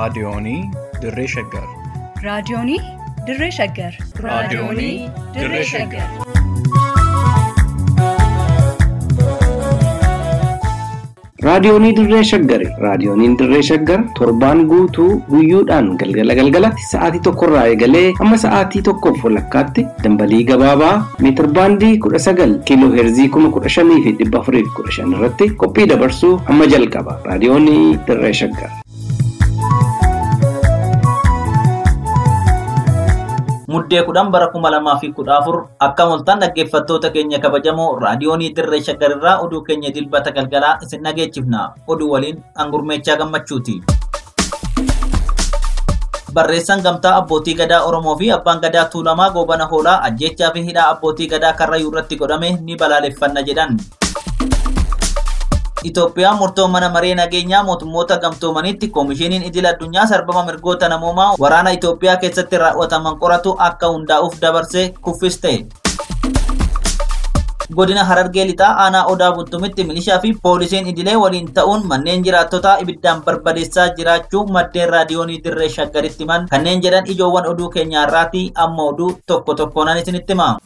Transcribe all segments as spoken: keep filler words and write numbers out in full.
raadiyoonii Dirree Shaggar. raadiyoonii Dirree Shaggar. raadiyoonii Dirree Shaggar. raadiyoonii Dirree Shaggar. raadiyooniin Dirree Shaggar torbaan guutuu guyyoodhaan galgala galgalatti sa'aatii tokkorraa eegalee hamma sa'aatii tokkoof walakkaatti dambalii gabaabaa meetir baandii kudha sagal kiiloo heerzii kuma kudha shanii fi dhibba afurii fi kudha shan irratti qophii dabarsuu hamma jalqaba. raadiyoonii Dirree Shaggar. Muddee kudhan bara kuma lamaa fi kudha afur akka moltaan dhaggeeffattoota keenya kabajamoo raadiyoonii Dirree Shaggar irraa oduu keenya dilbata galgalaa isin dhageechifna. Oduu waliin Angurmeechaa Gammachuuti. Barreessaan gamtaa abbootii gadaa Oromoo fi abbaan gadaa Tuulamaa Goobana Hoolaa ajjeechaa fi hidhaa abbootii gadaa Karrayyuu irratti godhame ni balaaleffanna jedhan. Itoophiyaan murtoo mana maree nageenyaa mootummoota gamtoomaniitti koomishiniin idil addunyaa sarbama mirgoota namoomaa waraana Itoophiyaa keessatti raawwataman qoratu akka hundaa'uuf dabarsee kuffiste. Godina Harargee lixaa aanaa Odaa Bultumitti milishaa fi poolisiin idilee waliin ta'uun manneen jiraattotaa ibiddaan barbadeessaa jiraachuu maddeen raadiyoonii Dirree Shaggaritti himan kanneen jedhan ijoowwan oduu keenyaa irraati. Amma oduu tokko tokkoon isinitti hima.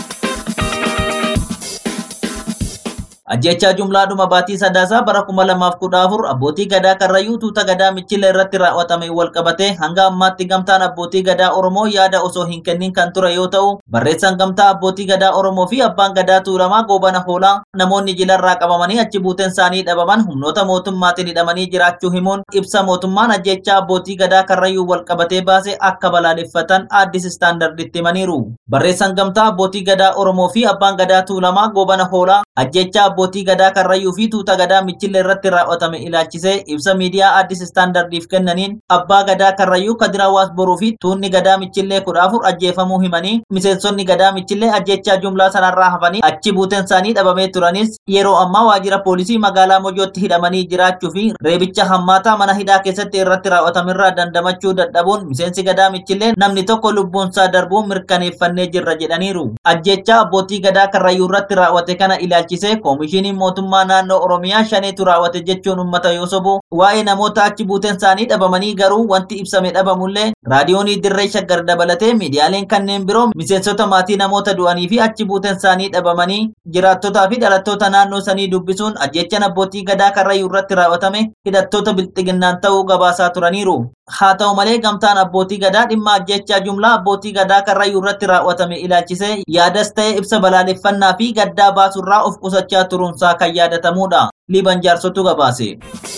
Ajjeechaa jumlaadhuma baatii sadaasaa bara kuma lamaaf kudha afur abbootii gadaa Karrayyuu tuuta gadaa Michila irratti raawwatame wal qabate hanga ammaatti gamtaan abbootii gadaa Oromoo yaada osoo hin kennin kan ture yoo ta'u, barreessaan gamtaa abbootii gadaa Oromoo fi abbaan gadaa Tuulamaa Goobana Hoolaa namoonni jilarraa qabamanii achi buuteen isaanii dhabaman humnoota mootummaatiin hidhamanii jiraachuu himuun ibsa mootummaan ajjeechaa abbootii gadaa Karrayyuu wal qabatee baase akka balaaleffatan Addis Istaandarditti himaniiru. Barreessaan gamtaa abbootii gadaa Oromoo fi abbaan gadaa Tuulamaa Goobana Hoolaa ajjeechaa abbootii gadaa Karrayyuu fi tuuta gadaa Michila irratti raawwatame ilaalchisee ibsa miidiyaa Addis Istaandardiif kennaniin abbaa gadaa Karrayyuu Kadir Hawaas boruu fi tuunni gadaa Michillee kudha afur ajjeefamuu himanii miseensonni gadaa Michillee ajjeechaa jumlaa sanarraa hafanii achi buuteen isaanii dhabamee turanis yeroo ammaa waajjira poolisii magaalaa Mojootti hidhamanii jiraachuu fi reebicha hammaataa mana hidhaa keessatti irratti raawwatamerraa dandamachuu dadhabuun miseensi gadaa Michillee namni tokko lubbuunsaa darbuu mirkaneeffannee jirra jedhaniiru. Ajjeechaa abbootii gadaa Karrayyuu irratti raawwate kana ilaalchisee koomishiniin mootummaa naannoo Oromiyaa shaneetu raawwate jechuun uummata yoo sobu waa'ee namoota achi buuteen isaanii dhabamanii garuu wanti ibsame dhabamullee raadiyoonii Dirree Shaggar dabalatee miidiyaaleen kanneen biroo miseensota maatii namoota du'anii fi achi buuteen isaanii dhabamanii jiraattotaa fi dhalattoota naannoo sanii dubbisuun ajjeechaan abbootii gadaa Karrayyuu irratti raawwatame hidhattoota bilxiginnaan ta'uu gabaasaa turaniiru. Haa ta'u malee gamtaan abbootii gadaa dhimma ajjeechaa jumlaa abbootii gadaa Karrayyuu irratti raawwatame ilaalchisee yaadas ta'ee ibsa balaaleffannaa fi gaddaa baasurraa of qusachaa turuunsaa kan yaadatamudha. Liiban jaarsotu gabaase.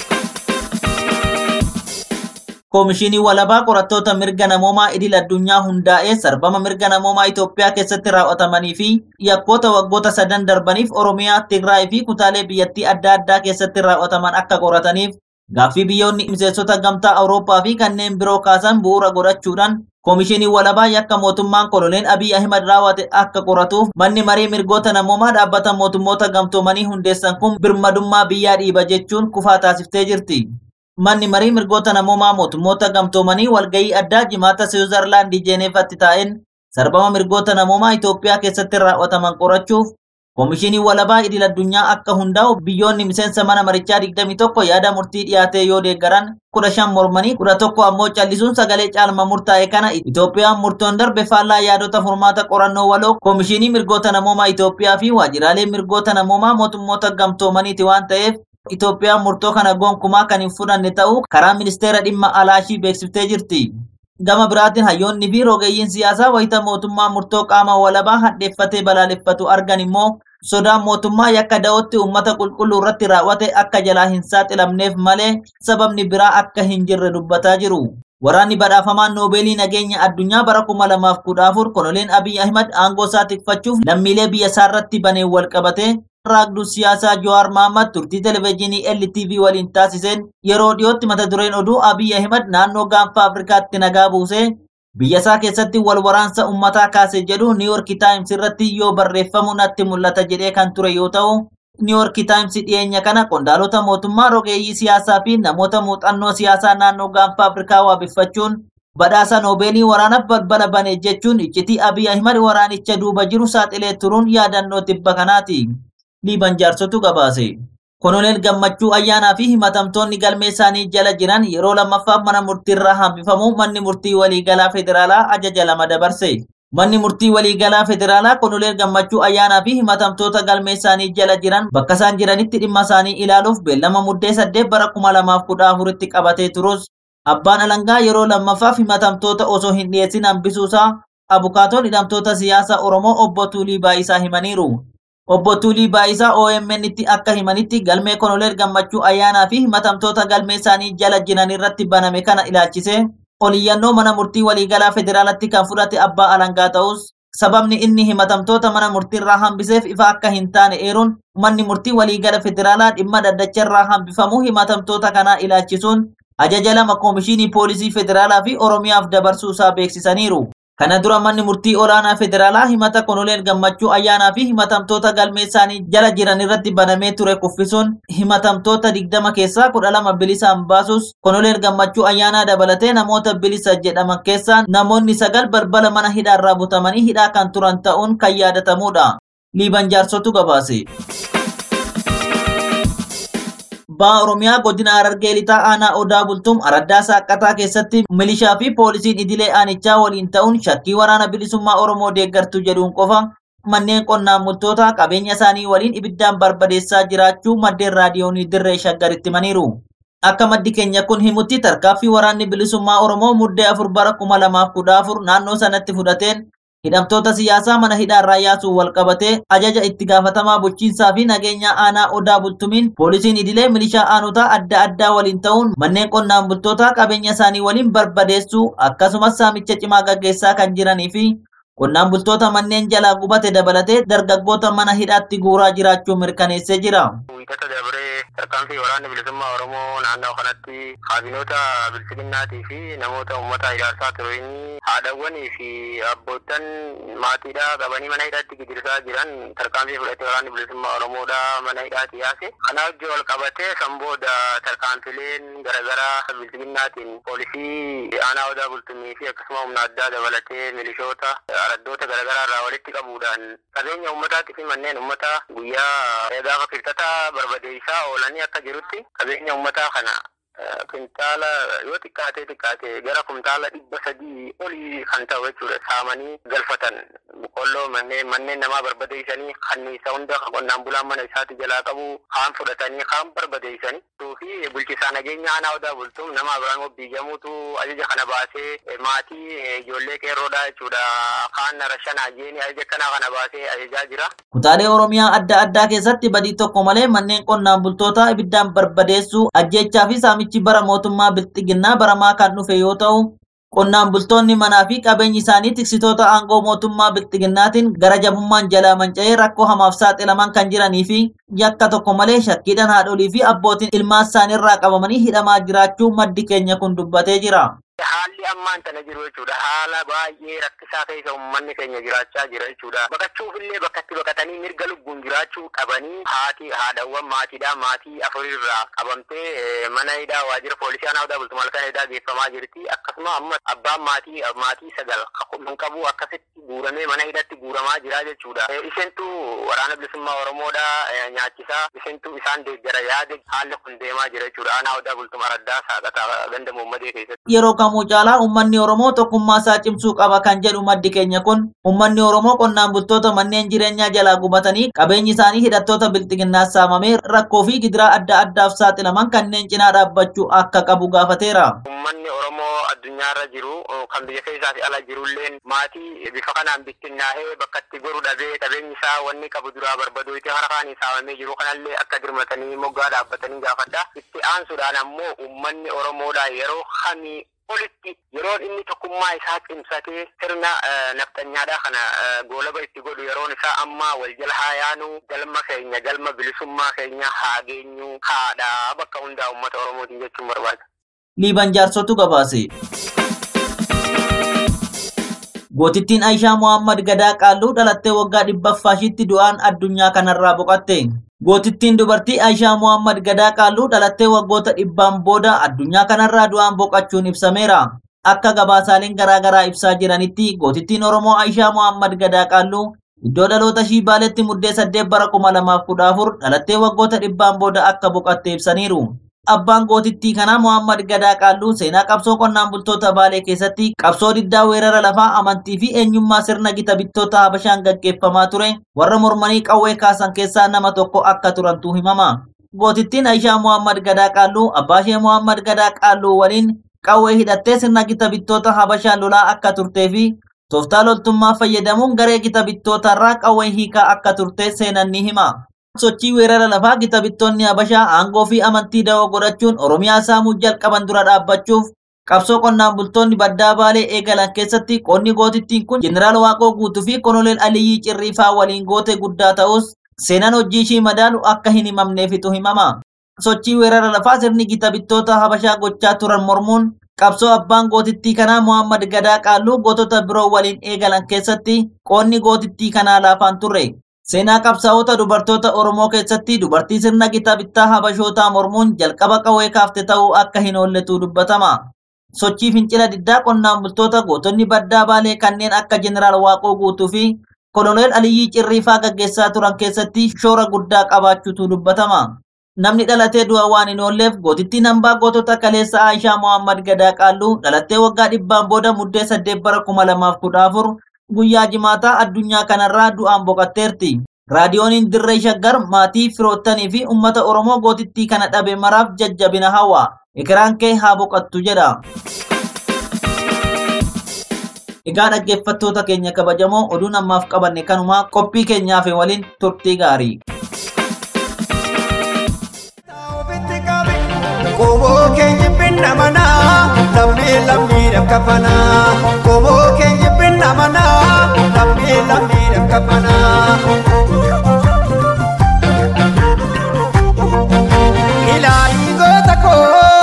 Koomishinii walabaa qorattoota mirga namoomaa idil addunyaa hundaa'ee sarbama mirga namoomaa Itoophiyaa keessatti raawwatamanii fi yakkoota waggoota sadan darbaniif Oromiyaa, Tigraay fi kutaalee biyyattii adda addaa keessatti raawwataman akka qorataniif gaaffii biyyoonni miseensota gamtaa Awurooppaa fi kanneen biroo kaasan bu'uura godhachuudhaan koomishinii walabaa yakka mootummaan koloneel Abiy Ahimad raawwate akka qoratuuf manni marii mirgoota namoomaa dhaabbata mootummoota gamtoomanii hundeessan kun birmadummaa biyyaa dhiiba jechuun kufaa taasiftee jirti. Manni marii mirgoota namoomaa mootummoota gamtoomanii walgahii addaa jimaata Siwiizerlaandii Jeeneefatti taa'een sarbama mirgoota namoomaa Itoophiyaa keessatti raawwataman qorachuuf koomishinii walabaa idil addunyaa akka hundaa'u biyyoonni miseensa mana marichaa digdamii tokko yaada murtii dhiyaatee yoo deeggaran kudha shan mormanii kudha tokko ammoo callisuun sagalee caalma murtaa'e kana Itoophiyaan murtoon darbe faallaa yaadota furmaata qorannoo waloo koomishinii mirgoota namoomaa Itoophiyaa fi waajjiraalee mirgoota namoomaa mootummoota gamtoomaniiti waan ta'eef Itoophiyaan murtoo kana gonkumaa kan hin fudhanne ta'uu karaa ministeera dhimma alaashii beeksiftee jirti. Gama biraatiin hayyoonni fi rogeeyyiin siyaasaa wayita mootummaa murtoo qaama walabaa hadheeffatee balaaleffatu argan immoo sodaan mootummaa yakka da'ootti uummata qulqulluu irratti raawwate akka jalaa hin saaxilamneef malee sababni biraa akka hin jirre dubbataa jiru. Waraanni badhaafamaan Noobeelii nageenya addunyaa bara kuma lamaaf kudha afur koloneel Abiy Ahimad aangoo isaa tikfachuuf lammiilee biyya isaa irratti banee wal qabate raagduu siyaasaa Jawaar Mohammad turtii televezyiinii L T V waliin taasiseen yeroo dhiyootti mata dureen oduu Abiy Ahimad naannoo gaanfa Afrikaatti nagaa buusee biyya isaa keessatti wal waraansa uummataa kaase jedhu New York Times irratti yoo barreeffamu natti mul'ata jedhee kan ture yoo ta'u New York Times dhiyeenya kana qondaalota mootummaa rogeeyyii siyaasaa fi namoota muuxannoo siyaasaa naannoo gaanfa Afrikaa waabeffachuun badhaasa Noobeelii waraanaaf balbala bane jechuun iccitii Abiy Ahimad waraanicha duuba jiru saaxilee turuun yaadannoo tibba kanaati. Liiban jaarsotu gabaase. Koloneel Gammachuu Ayyaanaa fi himatamtoonni galmee isaanii jala jiran yeroo lammaffaaf mana murtiirraa hambifamuu manni murtii waliigalaa federaalaa ajaja lama dabarse. Manni murtii waliigalaa federaalaa Koloneel Gammachuu Ayyaanaa fi himatamtoota galmee isaanii jala jiran bakka isaan jiranitti dhimma isaanii ilaaluuf beellama muddee saddeet bara kuma lamaaf kudha afuritti qabatee turus abbaan alangaa yeroo lammaffaaf himatamtoota osoo hin dhiyeessin hambisuusaa abukaatoon hidhamtoota siyaasaa Oromoo obbo Tuulii Baayisaa himaniiru. Obbo Tuulii Baayisaa O M N tti akka himanitti galmee Koloneel Gammachuu Ayyaanaa fi himatamtoota galmee isaanii jala jiran irratti baname kana ilaalchise oliyyannoo mana murtii waliigalaa federaalatti kan fudhate abbaa alangaa ta'us sababni inni himatamtoota mana murtiirraa hambiseef ifa akka hin taane eeruun manni murtii waliigala federaalaa dhimma daddacharraa hambifamuu himatamtoota kanaa ilaalchisuun ajaja lama koomishinii poolisii federaalaa fi oromiyaaf dabarsuusaa beeksisaniiru. Kana dura manni murtii olaanaa federaalaa himata Koloneel Gammachuu Ayyaanaa fi himatamtoota galmee isaanii jala jiran irratti banamee ture kuffisuun himatamtoota digdama keessaa kudha lama bilisaan baasus Koloneel Gammachuu Ayyaanaa dabalatee namoota bilisa jedhaman keessaa namoonni sagal balbala mana hidhaarraa butamanii hidhaa kan turan ta'uun kan yaadatamudha. Liiban Jaarsotu gabaase. Baa Oromiyaa godina Harargee lixaa aanaa Odaa Bultuum Araddaa Saaqataa keessatti milishaa fi poolisiin idilee aanichaa waliin ta'uun shakkii waraana bilisummaa Oromoo deeggartu jedhuun qofa manneen qonnaan bultootaa qabeenya isaanii waliin ibiddaan barbadeessaa jiraachuu maddeen raadiyoonii Dirree Shaggaritti himaniiru. Akka maddi keenya kun himutti tarkaaffii waraanni bilisummaa Oromoo muddee afur bara kuma lamaaf kudha afur naannoo sanatti fudhateen hidhamtoota siyaasaa mana hidhaarraa yaasuun wal qabatee ajaja itti gaafatamaa bulchiinsaa fi nageenya aanaa Odaa Bultuumiin poolisiin idilee milishaa aanotaa adda addaa waliin ta'uun manneen qonnaan bultootaa qabeenya isaanii waliin barbadeessuu akkasumas saamicha cimaa gaggeessaa kan jiranii fi qonnaan bultoota manneen jalaa gubate dabalatee dargaggoota mana hidhaatti guuraa jiraachuu mirkaneessee jira. Tarkaanfii waraanni bilisummaa Oromoo naannoo kanatti kaabinoota bilchiginnaatii fi namoota uummata ijaarsaa turanii haadhawwanii fi abboottan maatiidhaa qabanii mana hidhaatti gidirsaa jiran tarkaanfii fudhatee waraanni bilisummaa Oromoodhaa mana hidhaatti yaase. Kana wajjin wal qabatee san booda tarkaanfileen garaagaraa bilchiginnaatiin poolisii aanaa Odaa Bultuumii fi akkasuma humna addaa dabalatee milishoota araddoota garaagaraa irraa walitti qabuudhaan qabeenya uummataatti fi manneen uummataa guyyaa gaafa firtataa barbadeessaa oolanii akka jirutti qabeenya uummataa kana kuntaala yoo xiqqaatee xiqqaatee gara kuntaala dhibba sadii olii kan ta'u jechuudha saamanii galfatan boqqolloo manneen manneen namaa barbadeessanii kanniisa hunda qonnaan bulaan mana isaatti jalaa qabu kaan fudhatanii kaan barbadeessanii fi bulchiinsa nageenya aanaa Odaa Bultuum nama Abiraan Obbiijamuutu ajaja kana baasee maatii ijoollee qeerroodhaa jechuudha kaan rashanaa jeeni ajaja kana kana baasee ajajaa jira. Kutaalee Oromiyaa adda addaa keessatti badii tokko malee manneen qonnaan bultootaa ibiddaan barbadeessuu ajjechaa fi saamichi bara mootummaa bilxiginnaa baramaa kan dhufe yoo ta'u qonnaan bultoonni manaa fi qabeenyi isaanii tiksitoota aangoo mootummaa bilxiginnaatiin gara jabummaan jalaa manca'ee rakkoo hamaaf saaxilaman kan jiranii fi yakka tokko malee shakkiidhaan haadholii fi abbootiin ilmaan isaaniirraa qabamanii hidhamaa jiraachuu maddi keenya kun dubbatee jira. Haalli ammaan tana jiru jechuudha. Haala baay'ee rakkisaa keessa uummanni keenya jiraachaa jira jechuudha. Baqachuuf illee bakkatti baqatanii mirga lubbuun jiraachuu qabanii haati haadhawwan maatiidhaa maatii afurirraa qabamtee mana hidhaa waajjira poolisii aanaa Odaa Bultuum halkan hidhaa geeffamaa jirti. Akkasuma amma abbaan maatii maatii sagal kan qabu akkasitti guuramee mana hidhatti guuramaa jira jechuudha. Isheentu waraana bilisummaa Oromoodhaa nyaachisaa isheentu isaan deeggara yaade haalli kun deemaa jira jechuudha. Aanaa Odaa Bultuum Araddaa Saaqataa ganda Muummadee keessatti. Yeroo kamuu caalaa uummanni Oromoo tokkummaa isaa cimsuu qaba kan jedhu maddi keenya kun uummanni Oromoo qonnaan bultoota manneen jireenyaa jalaa gubatanii qabeenyi isaanii hidhattoota bilxiginnaa saamamee rakkoo fi gidiraa adda addaaf saaxilaman kanneen cinaa dhaabbachuu akka qabu gaafateera. Uummanni Oromoo addunyaarra jiru kan biyya keessaa fi ala jirulleen maatii bifa kanaan bittinnaa'ee bakka itti goru dhabee qabeenyi isaa wanni qabu duraa barbaduu itti harkaan saamamee jiru kanallee akka dirmatanii moggaa dhaabbatanii gaafadha. Itti aansuudhaan ammoo uummanni Oromoodhaa yeroo kamii olitti yeroon inni tokkummaa isaa cimsatee sirna naftanyaadhaa kana goolaba itti godhu yeroon isaa amma wal jala haa yaanu galma keenya galma bilisummaa keenya haa geenyu haadhaa bakka hundaa uummata Oromootiin jechuun barbaada. Liiban Jaarsotu gabaase. Gootittiin Aishaa Muhammad Gadaa Qaalluu dhalattee waggaa dhibbaffaashitti du'aan addunyaa kanarraa boqatte. Gootittiin dubartii Aishaa Muhammad Gadaa Qaalluu dhalattee waggoota dhibbaan booda addunyaa kanarraa du'aan boqachuun ibsameera. Akka gabaasaaleen garaagaraa ibsaa jiranitti gootittiin Oromoo Aishaa Muhammad Gadaa Qaalluu Iddoo dhaloota ishii Baaleetti muddee saddeet bara kuma lamaaf kudha afur dhalattee waggoota dhibbaan booda akka boqatte ibsaniiru. Abbaan gootittii kanaa Muhammad Gadaa Qaalluu seenaa qabsoo qonnaan bultoota Baalee keessatti qabsoo diddaa weerara lafaa amantii fi eenyummaa sirna gita bittoota Habashaan gaggeeffamaa ture warra mormanii qawwee kaasan keessaa nama tokko akka turantu himama. Gootittiin Aishaa Muhammad Gadaa Qaalluu abbaa ishee Muhammad Gadaa Qaalluu waliin qawwee hidhattee sirna gita bittoota Habashaan lolaa akka turtee fi tooftaa loltummaa fayyadamuun garee gita bittootarraa qawwee hiikaa akka turte seenan ni hima. Sochii weerara lafaa gita bittoonni Habashaa aangoo fi amantii da'oo godhachuun Oromiyaa saamuu jalqaban dura dhaabbachuuf qabsoo qonnaan bultoonni baddaa Baalee eegalan keessatti qonni gootittiin kun Jeneraal Waaqoo Guutuu fi Koloneel Aliyyii Cirriifaa waliin goote guddaa ta'us seenaan hojii ishii madaalu akka hin himamneefitu himama. Sochii weerara lafaa sirni gita bittoota Habashaa gochaa turan mormuun qabsoo abbaan gootittii kanaa Muhammad Gadaa Qaalluu gootota biroo waliin eegalan keessatti qonni gootittii kanaa laafaan turre. Seenaa qabsaa'ota dubartoota Oromoo keessatti dubartii sirna gita bittaa Habashootaa mormuun jalqaba qawwee kaafte ta'uu akka hin oolletu dubbatama. Sochii fincila diddaa qonnaan bultoota gootonni baddaa Baalee kanneen akka Jeneraal Waaqoo Guutuu fi Koloneel Aliyyii Cirriifaa gaggeessaa turan keessatti shoora guddaa qabaachuutu dubbatama. Namni dhalatee du'a waan hin oolleef gootittiin hambaa gootota kaleessa Aishaa Muhammad Gadaa Qaalluu dhalattee waggaa dhibbaan booda muddee saddeet bara kuma lamaaf kudha afur guyyaa jimaataa addunyaa kanarraa du'aan boqatteerti. Raadiyooniin Dirree Shaggar maatii firoottanii fi uummata Oromoo gootittii kana dhabe maraaf jajjabina hawwa. Ikiraan kee haa boqattu jedha. Egaa dhaggeeffattoota keenya kabajamoo oduun ammaaf qabanne kanuma qophii keenyaaf waliin turtii gaarii. Komo kenye pinna mana, lammi lammi dam kapana. Komo kenye pinna mana, lammi lammi dam kapana. Ilahi gotako,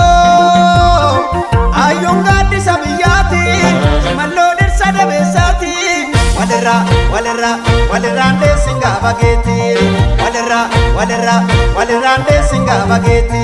ayunga disabiyati, mallo dirsada besati. Walera, walera, walera de singa bageti. Walera, walera, walera de singa bageti.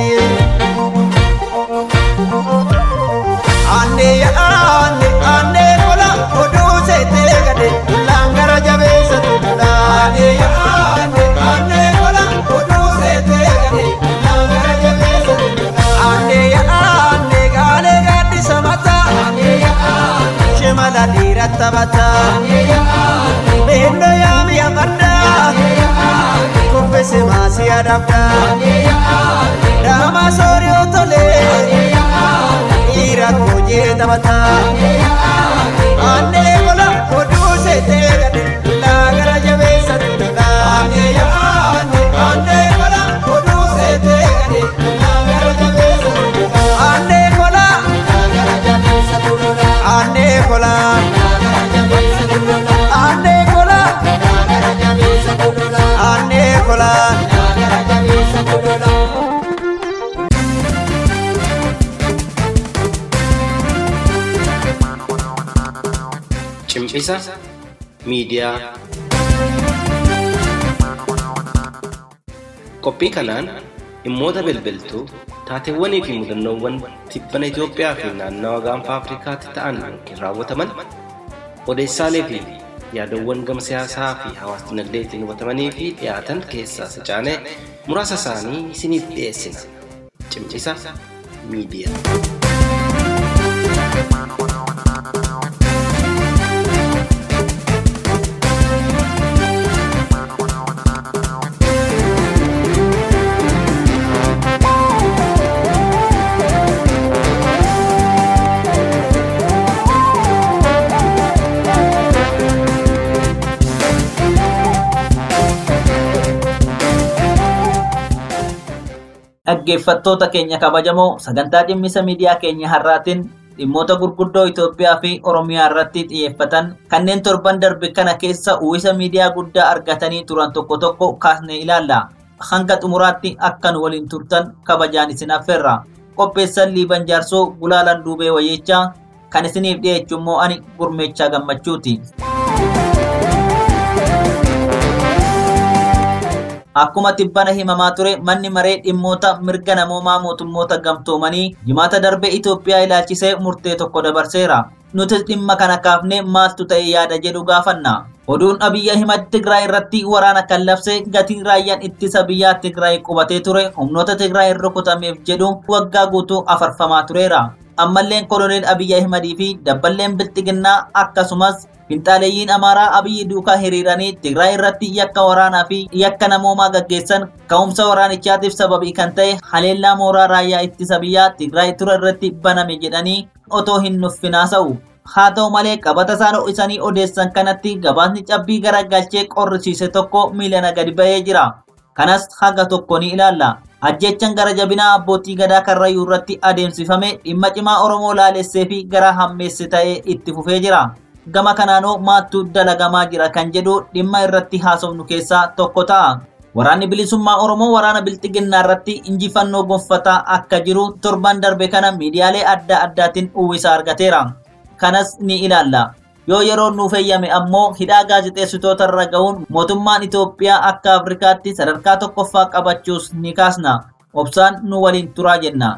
Ane ya ane ane kola kodu se tegade langara jabe satula. Ane ya ane ane kola kodu se tegade langara jabe satula. Ane ya ane gale gadi samata. Ane ya ane shemala dirata bata. Ane ya ane bendo ya mi amanda. Ane ya ane confesse masi adapta. Ane ya ane dama sori otole. Ane ya ira koje tabata ane kola kodu se tegade lagara jabe satula ane ya ane ane kola kodu se tegade lagara jabe satula ane kola lagara jabe satula ane kola lagara jabe satula ane kola lagara jabe satula ane kola lagara jabe satula. Cimcisa Miidiyaa. Qophii kanaan dhimmoota bilbiltuu taateewwanii fi mudannoowwan tibbana Itoophiyaa fi naannawa gaanfa Afrikaatti ta'an yookiin raawwataman odeessaalee fi yaadawwan gama siyaasaa fi hawaasa dinagdeetiin hubatamanii fi dhiyaatan keessaa sacaanee muraasa isaanii isiniif dhiyeessina. Cimcisa Miidiyaa. Dhaggeeffattoota keenya kabajamoo sagantaa cimmisa miidiyaa keenya har'aatiin dhimmoota gurguddoo Itoophiyaa fi Oromiyaa irratti xiyyeeffatan kanneen torban darbe kana keessa uwwisa miidiyaa guddaa argatanii turan tokko tokko kaasnee ilaalla. Hanga xumuraatti akkan waliin turtan kabajaan isin affeerra. Qopheessan Liiban Jaarsoo Gulaalan Duubee Wayyeechaa kan isiniif dhiyeessu immoo ani Gurmeechaa Gammachuuti. Akkuma tibbana himamaa ture manni maree dhimmoota mirga namoomaa mootummoota gamtoomanii jimaata darbe Itoophiyaa ilaalchisee murtee tokko dabarseera. Nuti dhimma kana kaafnee maaltu ta'e yaada jedhu gaafanna. Oduun Abiy Ahimad Tigraay irratti waraana kan labse gatiin raayyaan ittisa biyyaa Tigraay qubatee ture humnoota Tigraay rukutameef jedhu waggaa guutuu afarfamaa tureera. Ammalleen koloneel Abiy Ahimad fi dabballeen bilxiginnaa akkasumas finxaaleeyyiin Amaaraa Abiy duukaa hiriiranii Tigraay irratti yakka waraanaa fi yakka namoomaa gaggeessan ka'umsa waraanichaatiif sababii kan ta'e haleellaa mooraa raayyaa ittisa biyyaa Tigraay ture irratti baname jedhanii otoo hin nuffinaasa'u. Haa ta'u malee qabata isaan ho'isanii odeessan kanatti gabaasni cabbii garagalchee qorrisiise tokko miiliyoona gadi ba'ee jira. Kanas haga tokko ni ilaalla. Ajjechaan gara jabinaa abbootii gadaa Karrayyuu irratti adeemsifame dhimma cimaa Oromoo laalessee fi gara hammeesse ta'ee itti fufee jira. Gama kanaanoo maattuu dalagamaa jira kan jedhu dhimma irratti haasofnu keessaa tokko ta'a. Waraanni bilisummaa Oromoo waraana bilxiginnaa irratti injifannoo gonfataa akka jiru torban darbe kana miidiyaalee adda addaatiin uwwisa argateera. Kanas ni ilaalla. Yoo yeroo nuuf eeyyame ammoo hidhaa gaazexeessitoota irra ga'uun mootummaan Itoophiyaa akka Afrikaatti sadarkaa tokkoffaa qabachuus ni kaasna. Obsaan nu waliin turaa jenna.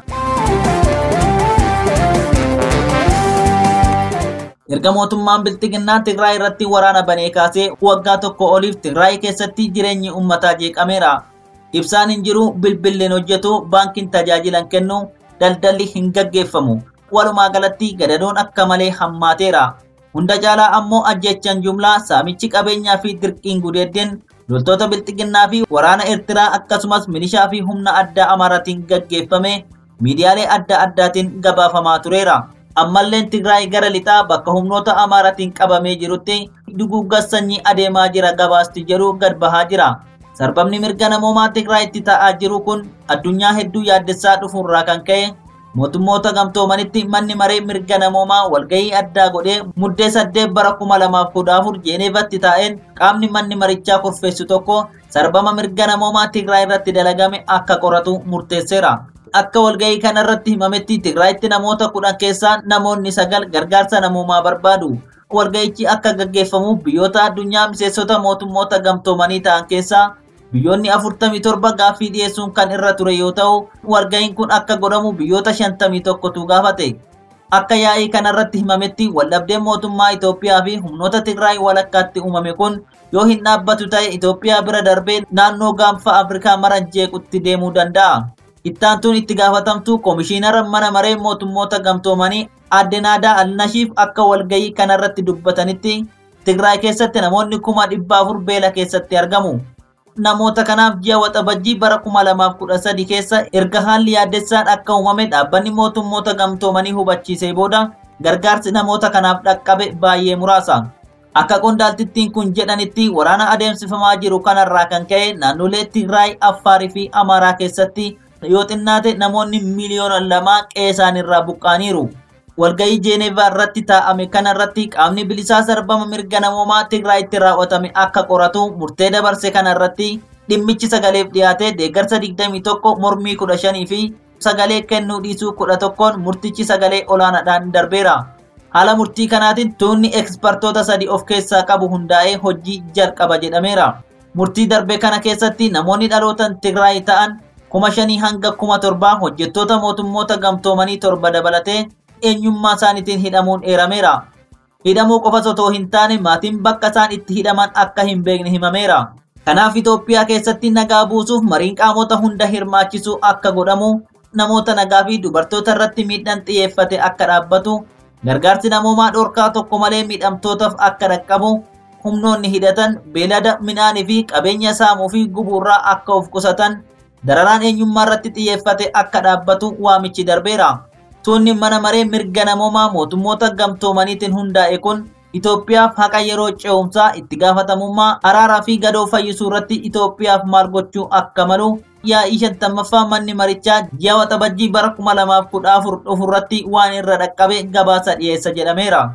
Erga mootummaan bilxiginnaa Tigraay irratti waraana banee kaasee waggaa tokko oliif Tigraay keessatti jireenyi uummataa jeeqameera. Ibsaan hin jiru, bilbilleen hojjetu, baankiin tajaajilan kennu, daldalli hin gaggeeffamu. Walumaa galatti gadadoon akka malee hammaateera. Hunda caalaa ammoo ajjechaan jumlaa saamichi qabeenyaa fi dirqiin gudeeddeen loltoota bilxiginnaa fi waraana Eertiraa akkasumas milishaa fi humna addaa Amaaraatiin gaggeeffame miidiyaalee adda addaatiin gabaafamaa tureera. Ammalleen Tigraay gara lixaa bakka humnoota Amaaraatiin qabamee jirutti duguuggas sanyii adeemaa jira gabaasti jedhu gad bahaa jira. Sarbamni mirga namoomaa Tigraayitti ta'aa jiru kun addunyaa hedduu yaaddessaa dhufuurraa kan ka'e mootummoota gamtoomanitti manni maree mirga namoomaa walgahii addaa godhee muddee saddeet bara kuma lamaaf kudha afur Jeeneevatti taa'een qaamni manni marichaa kurfeessu tokko sarbama mirga namoomaa Tigraay irratti dalagame akka qoratu murteesseera. Akka walgahii kanarratti himametti Tigraayitti namoota kudhan keessaa namoonni sagal gargaarsa namoomaa barbaadu. Walgahichi akka gaggeeffamu biyyoota addunyaa miseensota mootummoota gamtoomanii ta'an keessaa biyyoonni afurtamii torba gaaffii dhiyeessuun kan irra ture yoo ta'u, walgahiin kun akka godhamu biyyoota shantamii tokkotu gaafate. Akka yaa'ii kanarratti himametti waldhabdeen mootummaa Itoophiyaa fi humnoota Tigraay walakkaatti uumame kun yoo hin dhaabbatu ta'e Itoophiyaa bira darbee naannoo gaanfa Afrikaa maran jeequtti deemuu danda'a. Ittaantuun itti gaafatamtu Komishiinara mana maree mootummoota gamtoomanii Aadde Naadaa Alnashiif akka walgahii kanarratti dubbatanitti Tigraay keessatti namoonni kuma dhibba afur beela keessatti argamu. Namoota kanaaf ji'a waxabajjii bara kuma lamaaf kudha sadi keessa erga haalli yaaddessaan akka uumame dhaabbanni mootummoota gamtoomanii hubachiisee booda gargaarsi namoota kanaaf dhaqqabe baay'ee muraasa. Akka qondaaltittiin kun jedhanitti waraana adeemsifamaa jiru kanarraa kan ka'e naannolee Tigraay, Affaarii fi Amaaraa keessatti yoo xinnaate namoonni miliyoona lama qe'ee isaaniirraa buqqaaniiru. Walgahii Jeeneevaa irratti taa'ame kanarratti qaamni bilisaa sarbama mirga namoomaa Tigraayitti raawwatame akka qoratu murtee dabarse kanarratti dhimmichi sagaleef dhiyaate deeggarsa digdamii tokko mormii kudha shanii fi sagalee kennuu dhiisuu kudha tokkoon murtichi sagalee olaanaadhaan darbeera. Haala murtii kanaatiin tuunni ekspertoota sadi of keessaa qabu hundaa'ee hojii jalqaba jedhameera. Murtii darbe kana keessatti namoonni dhalootan Tigraay ta'an kuma shanii hanga kuma torbaa hojjettoota mootummoota gamtoomanii torba dabalatee eenyummaa isaaniitiin hidhamuun eerameera. Hidhamuu qofas otoo hin taane maatiin bakka isaan itti hidhaman akka hin beekne himameera. Kanaaf Itoophiyaa keessatti nagaa buusuuf mariin qaamota hunda hirmaachisuu akka godhamu, namoota nagaa fi dubartoota irratti miidhaan xiyyeeffate akka dhaabbatu, gargaarsi namoomaa dhorkaa tokko malee miidhamtootaaf akka dhaqqabu, humnoonni hidhatan beelada midhaanii fi qabeenya saamuu fi gubuurraa akka of qusatan, dararaan eenyummaa irratti xiyyeeffate akka dhaabbatu waamichi darbeera. Tuunni mana maree mirga namoomaa mootummoota gamtoomaniitiin hundaa'e kun Itoophiyaaf haqa yeroo ce'umsaa itti gaafatamummaa araaraa fi gadoo fayyisuu irratti Itoophiyaaf maal gochuu akka malu yaa'ii shantammaffaa manni marichaa ji'a waxabajjii bara kuma lamaaf kudha afur dhufurratti waan irra dhaqqabe gabaasa dhiyeessa jedhameera.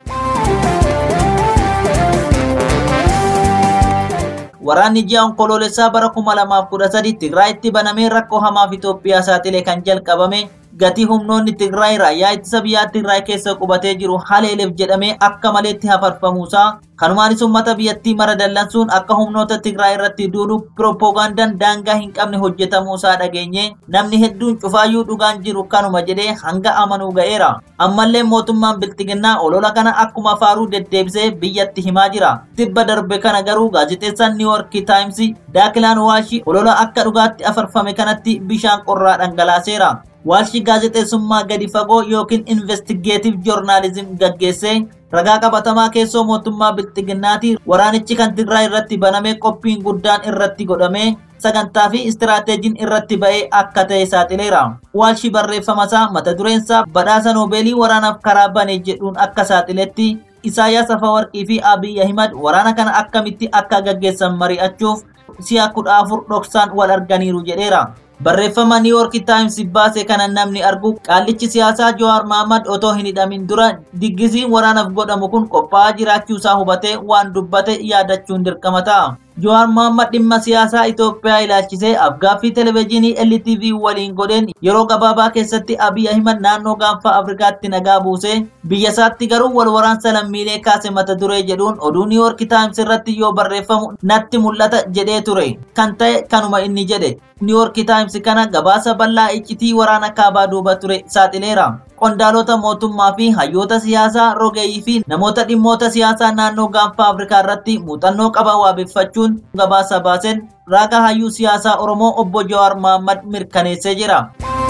Waraanni ji'a onkoloolessaa bara kuma lamaaf kudha sadi Tigraayitti banamee rakkoo hamaaf Itoophiyaa saaxilee kan jalqabame gatii humnoonni Tigraay raayyaa ittisa biyyaa Tigraay keessa qubatee jiru haleeleef jedhamee akka maleetti hafarfamuusaa kanumaanis uummata biyyattii mara dallansuun akka humnoota Tigraay irratti duulu piroopoogaandaan daangaa hin qabne hojjetamuusaa dhageenye namni hedduun cufaayyuu dhugaan jiru kanuma jedhee hanga amanuu ga'eera. Ammallee mootummaan Bilxiginnaa olola kana akkuma faaruu deddeebisee biyyatti himaa jira. Tibba darbe kana garuu gaazexeessaan New York Times Daakilaan Waalshii olola akka dhugaatti afarfame kanatti bishaan qorraa dhangalaaseera. Waalshii gaazexeessummaa gadi fagoo yookiin investigative journalism gaggeessee ragaa qabatamaa keessoo mootummaa Bilxiginnaati waraanichi kan Tigraay irratti baname qophiin guddaan irratti godhame sagantaa fi istiraateejiin irratti ba'ee akka ta'e saaxileera. Waalshii barreeffama isaa mata dureensaa badhaasa noobeelii waraanaaf karaa bane jedhuun akka saaxiletti Isaayyaas Afawarqii fi Abiy Ahimad waraana kana akkamitti akka gaggeessan mari'achuuf si'a kudha afur dhoksaan wal arganiiru jedheera. Barreeffama New York Times baase kana namni argu qaallichi siyaasaa Jawaar Mohammad otoo hin hidhamin dura diggisiin waraanaaf godhamu kun qophaa'aa jiraachuusaa hubatee waan dubbate yaadachuun dirqama ta'a. Jawaar Mohammad dhimma siyaasaa Itoophiyaa ilaalchisee afgaaffii televezyiinii L T V waliin godheen yeroo gabaabaa keessatti Abiy Ahimad naannoo gaanfa Afrikaatti nagaa buuse biyya isaatti garuu wal waraansa lammiilee kaase mata duree jedhuun oduu New York Times irratti yoo barreeffamu natti mul'ata jedhee ture. Kan ta'e kanuma inni jedhe. New York Times kana gabaasa bal'aa iccitii waraana kaabaa duuba ture saaxileera. Qondaalota mootummaa fi hayyoota siyaasaa rogeeyyii fi namoota dhimmoota siyaasaa naannoo gaanfa Afrikaa irratti muuxannoo qaban waabeffachuun gabaasa baaseen raaga hayyuu siyaasaa Oromoo obbo Jawaar Mohammad mirkaneessee jira.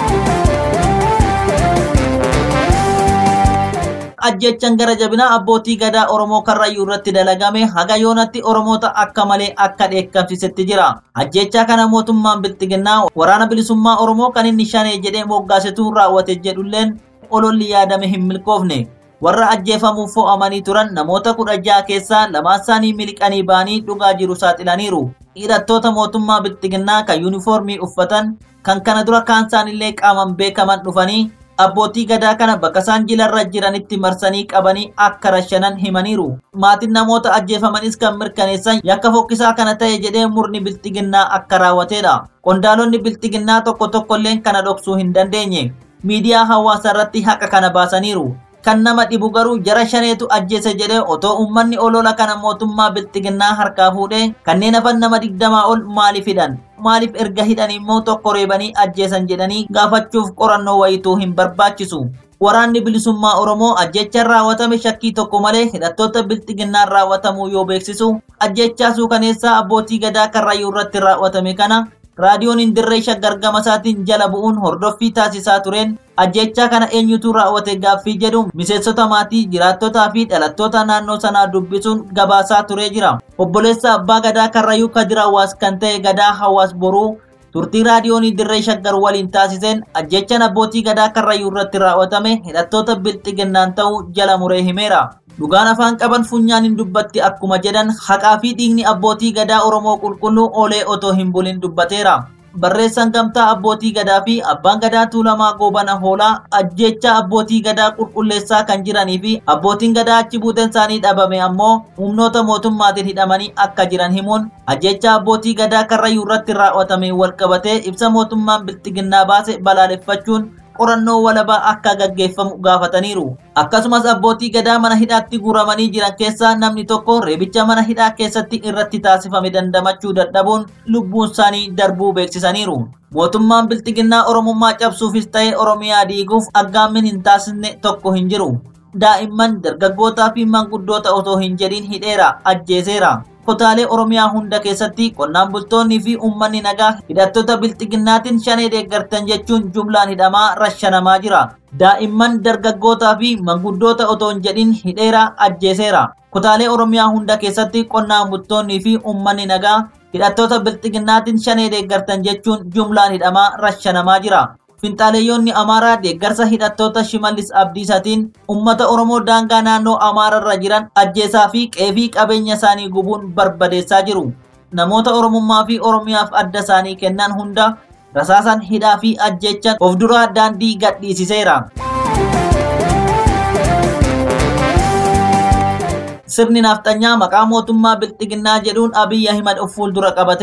Ajjechaan gara jabinaa abbootii gadaa Oromoo Karrayyuu irratti dalagame haga yoonatti Oromoota akka malee akka dheekkamsiisetti jira. Ajjechaa kana mootummaan Bilxiginnaa waraana bilisummaa Oromoo kan inni shanee jedhee moggaasetu raawwate jedhulleen ololli yaadame hin milkoofne. Warra ajjeefamuuf fo'amanii turan namoota kudha jaha keessaa lamaan isaanii miliqanii ba'anii dhugaa jiru saaxilaniiru. Hidhattoota mootummaa Bilxiginnaa kan yuunifoormii uffatan kan kana dura kaan isaanillee qaaman beekaman dhufanii abbootii gadaa kana bakka isaan jilarra jiranitti marsanii qabanii akka rashanan himaniiru. Maatiin namoota ajjeefamanis kan mirkaneessan yakka fokkisaa kana ta'e jedhee murni Bilxiginnaa akka raawwateedha. Qondaalonni Bilxiginnaa tokko tokkolleen kana dhoksuu hin dandeenye. Miidiyaa hawaasaa irratti haqa kana baasaniiru. Kan nama dhibu garuu jara shaneetu ajjeese jedhee otoo uummanni olola kana mootummaa Bilxiginnaa harkaa fuudhee kanneen hafan nama digdamaa ol maaliif hidhan? Maaliif erga hidhan immoo tokko reebanii ajjeesan jedhanii gaafachuuf qorannoo wayituu hin barbaachisu. Waraanni bilisummaa Oromoo ajjechaan raawwatame shakkii tokko malee hidhattoota Bilxiginnaan raawwatamuu yoo beeksisu ajjechaa suukaneessaa abbootii gadaa Karrayyuu irratti raawwatame kana raadiyoon Dirree Shaggar gama isaatiin jala bu'uun hordoffii taasisaa tureen ajjechaa kana eenyutu raawwate gaaffii jedhu miseensota maatii jiraattotaa fi dhalattoota naannoo sanaa dubbisuun gabaasaa turee jira. Obboleessa abbaa gadaa Karrayyuu Kadir Hawaas kan ta'e gadaa Hawaas boruu turtii raadiyoon Dirree Shaggar waliin taasiseen ajjechaan abbootii gadaa Karrayyuu irratti raawwatame hidhattoota Bilxiginnaan ta'uu jala muree himeera. Dhugaan afaan qaban funyaan hin dubbatti akkuma jedhan haqaa fi dhiigni abbootii gadaa Oromoo qulqulluu oolee otoo hin bulin dubbateera. Barreessaan gamtaa abbootii gadaa fi abbaan gadaa Tuulamaa Goobana Hoolaa ajjeechaa abbootii gadaa qulqulleessaa kan jiranii fi abbootiin gadaa achi buuteen isaanii dhabame ammoo humnoota mootummaatiin hidhamanii akka jiran himuun ajjeechaa abbootii gadaa Karrayyuu irratti raawwatame walqabatee ibsa mootummaan Bilxiginnaa baase balaaleffachuun qorannoo walabaa akka gaggeeffamu gaafataniiru. Akkasumas abbootii gadaa mana hidhaatti guuramanii jiran keessaa namni tokko reebicha mana hidhaa keessatti irratti taasifame dandamachuu dadhabuun lubbuun isaanii darbuu beeksisaniiru. Mootummaan Bilxiginnaa Oromummaa cabsuufis ta'ee Oromiyaa diiguuf aggaammin hin taasisne tokko hin jiru. Daa'imman, dargaggootaa fi manguddoota otoo hin jedhin hidheera, ajjeeseera. Kutaalee Oromiyaa hunda keessatti qonnaan bultoonni fi uummanni nagaa hidhattoota Bilxiginnaatiin shanee deeggartan jechuun jumlaan hidhamaa rashanamaa jira. Daa'imman, dargaggootaa fi manguddoota otoo hin jedhin hidheera, ajjeeseera. Kutaalee Oromiyaa hunda keessatti qonnaan bultoonni fi uummanni nagaa hidhattoota Bilxiginnaatiin shanee deeggartan jechuun jumlaan hidhamaa rashanamaa jira. Finxaaleeyyoonni Amaaraa deeggarsa hidhattoota Shimallis Abdiisaatiin uummata Oromoo daangaa naannoo Amaararra jiran ajjeesaa fi qeefii qabeenya isaanii gubuun barbadeessaa jiru. Namoota Oromummaa fi Oromiyaaf adda isaanii kennan hunda rasaasaan hidhaa fi ajjeechaan of duraa daandii gadhiisiseera. Sirni nafxanyaa maqaa mootummaa Bilxiginnaa jedhuun Abiy Ahimad of fuuldura qabatee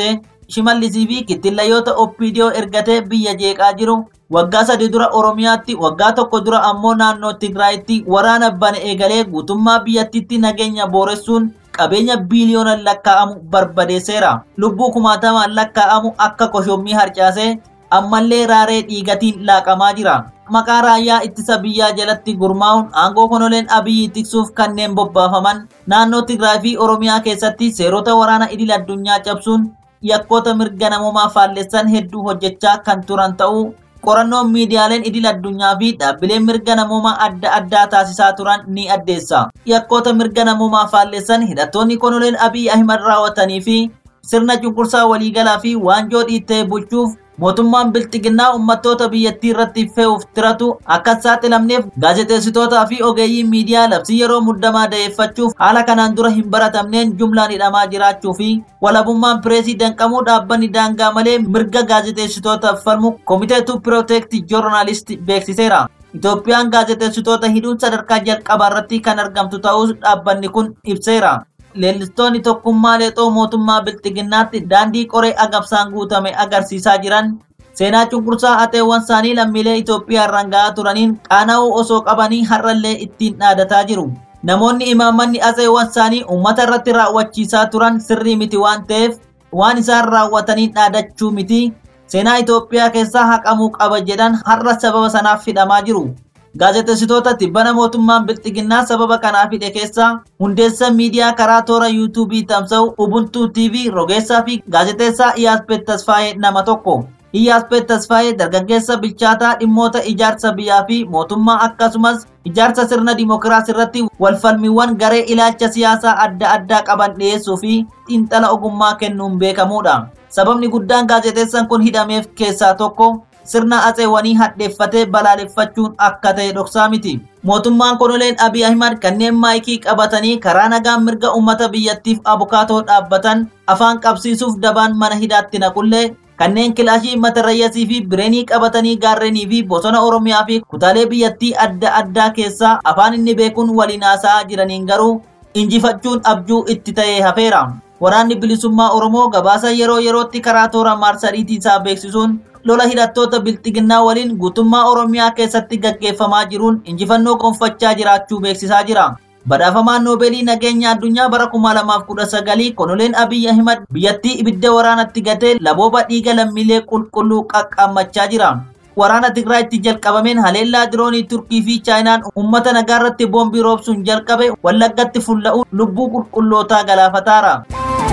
Shimallisii fi kittillayoota Oppiidiyoo ergatee biyya jeeqaa jiru. Waggaa sadi dura Oromiyaatti, waggaa tokko dura ammoo naannoo Tigraayitti waraana bane eegalee guutummaa biyyattiitti nageenya booressuun qabeenya biiliyoonaan lakkaa'amu barbadeesseera. Lubbuu kumaatamaan lakkaa'amu akka koshommii harcaasee ammallee raaree dhiigatiin laaqamaa jira. Maqaa raayyaa ittisa biyyaa jalatti gurmaa'uun aangoo konoleen Abiyyi tiksuuf kanneen bobbaafaman naannoo Tigraay fi Oromiyaa keessatti seerota waraana idil addunyaa cabsuun yakkoota mirga namoomaa faallessan hedduu hojjechaa kan turan ta'uu qorannoon miidiyaaleen idil addunyaa fi dhaabbileen mirga namoomaa adda addaa taasisaa turan ni addeessa. Yakkoota mirga namoomaa faallessan hidhattoonni konoleen Abiyyi Ahimad raawwatanii fi sirna cunqursaa waliigalaa fi waanjoo dhiittee bulchuuf mootummaan bilxiginnaa uummattoota biyyattii irratti fe'uuf tiratu akka hin saaxilamneef gaazexeessitootaa fi ogeeyyii miidiyaa labsii yeroo muddamaa da'eeffachuuf haala kanaan dura hin baratamneen jumlaan hidhamaa jiraachuu fi walabummaan pireesii danqamuu dhaabbanni daangaa malee mirga gaazexeessitootaaf falmu Committee to Protect Journalists beeksiseera. Itoophiyaan gaazexeessitoota hidhuun sadarkaa jalqabaa irratti kan argamtu ta'us dhaabbanni kun ibseera. Leellistoonni tokkummaa leexoo mootummaa bilxiginnaatti daandii qoree agabsaan guutame agarsiisaa jiran seenaa cunqursaa ateewwan isaanii lammiilee Itoophiyaa irraan ga'aa turaniin qaana'uu osoo qabanii har'allee ittiin dhaadataa jiru. Namoonni imaammanni ateewwan isaanii uummata irratti raawwachiisaa turan sirrii miti waan ta'eef waan isaan raawwataniin dhaadachuu miti. Seenaa Itoophiyaa keessaa haqamuu qaba jedhan har'a sababa sanaaf hidhamaa jiru. Gaazexeessitoota tibbana mootummaan bilxiginnaa sababa kanaaf hidhe keessaa hundeessa miidiyaa karaa toora yuutuubii tamsa'u Ubuntu T V rogeessaa fi gaazexeessaa Iyyaaspeet Tasfaayee nama tokko. Iyyaaspeet Tasfaayee dargaggeessa bilchaataa dhimmoota ijaarsa biyyaa fi mootummaa akkasumas ijaarsa sirna dimookiraasii irratti walfalmiiwwan garee ilaalcha siyaasaa adda addaa qaban dhiyeessuu fi xiinxala ogummaa kennuun beekamuudha. Sababni guddaan gaazexeessaan kun hidhameef keessaa tokko sirna atseewwanii hadheeffatee balaaleffachuun akka ta'e dhoksaa miti. Mootummaan konoleen Abiy Ahimad kanneen maayikii qabatanii karaa nagaan mirga uummata biyyattiif abukaatoo dhaabbatan afaan qabsiisuuf dabaan mana hidhaatti naqullee kanneen kilaashii matarrayyasii fi bireenii qabatanii gaarreenii fi bosona Oromiyaa fi kutaalee biyyattii adda addaa keessaa afaan inni beekuun waliin haasa'aa jiraniin garuu injifachuun abjuu itti ta'ee hafeera. Waraanni bilisummaa Oromoo gabaasa yeroo yerootti karaa toora marsariitii isaa beeksisuun lola hidhattoota bilxiginnaa waliin guutummaa Oromiyaa keessatti gaggeeffamaa jiruun injifannoo gonfachaa jiraachuu beeksisaa jira. Badhaafamaan Noobeelii nageenya addunyaa bara kuma lamaaf kudha sagalii konoleen Abiy Ahimad biyyattii ibidda waraanatti gatee labooba dhiiga lammiilee qulqulluu qaqqaammachaa jira. Waraana Tigraayitti jalqabameen haleellaa diroonii Turkii fi Chaayinaan uummata nagaarratti boombii roobsuun jalqabe Wallaggatti fulla'uun lubbuu qulqullootaa galaafataara.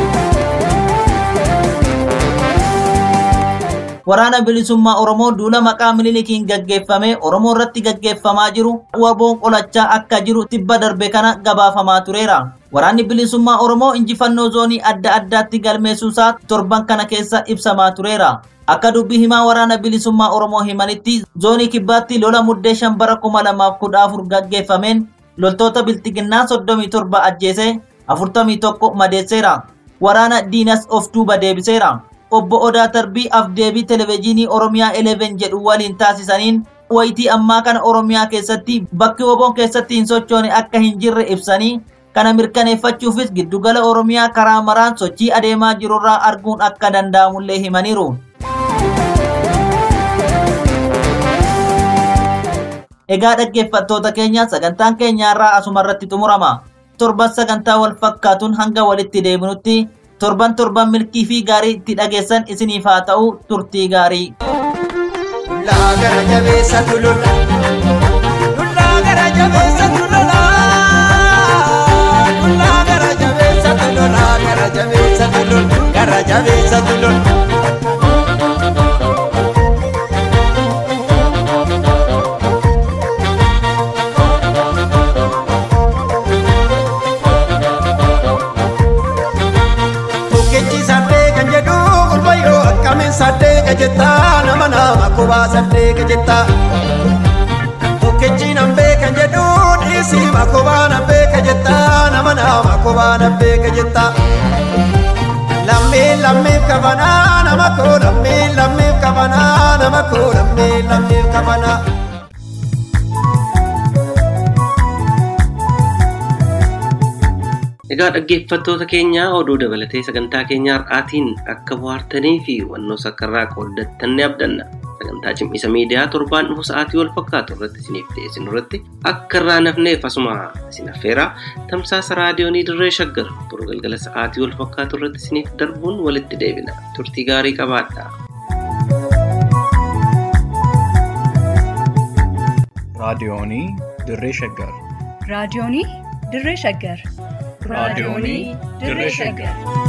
Waraana bilisummaa Oromoo duula maqaa Minilikiin gaggeeffame Oromoo irratti gaggeeffamaa jiru waboon qolachaa akka jiru tibba darbe kana gabaafamaa tureera. Waraanni bilisummaa Oromoo injifannoo zoonii adda addaatti galmeessuusaa torban kana keessa ibsamaa tureera. Akka dubbii himaa waraana bilisummaa Oromoo himanitti zoonii kibbaatti lola muddee shan bara kuma lamaaf kudha afur gaggeeffameen loltoota bilxiginnaa soddomii torba ajjeese afurtamii tokko madeesseera. Waraana diinas of duuba deebiseera. Obbo Odaa Tarbii afdeebii televezyiinii Oromiyaa eleven jedhu waliin taasisaniin wayitii ammaa kana Oromiyaa keessatti bakki woboon keessatti hin sochoone akka hin jirre ibsanii kana mirkaneeffachuufis giddugala Oromiyaa karaa maraan sochii adeemaa jirurraa arguun akka danda'amullee himaniiru. Egaa dhaggeeffattoota keenya sagantaan keenyaarraa asumarratti xumurama. Torban sagantaa wal fakkaatuun hanga walitti deebinutti torban torban milkii fi gaarii itti dhageessan isiniif haa ta'u turtii gaarii. Dullaa gara jabeessa tulola. Dullaa gara jabeessa tulola. Dullaa gara jabeessa tulola. Gara jabeessa tulola. Gara jabeessa tulola. Sadde kajeta nama nama kuba sadde kajeta Mukechi nambe kajedu isi makuba nambe kajeta nama nama kuba nambe kajeta Lammi lammi kavana nama ko lammi lammi kavana nama ko lammi lammi kavana Egaa dhaggeeffattoota keenya oduu dabalatee sagantaa keenya har'aatiin akka bohaartanii fi wannoo sakkarraa qooddattan ni abdanna. Sagantaa cimisa miidiyaa torbaan dhufu sa'aatii wal fakkaatu irratti isiniif dhiyeessinu irratti akka irraa nafneef asuma isin affeeraa tamsaasa raadiyoonii dirree shaggar turu galgala sa'aatii wal fakkaatu irratti isiniif darbuun walitti deebina. Turtii gaarii qabaadhaa. raadiyoonii dirree shaggar raadiyoonii dirree shaggar raadiyoonii dirree shaggar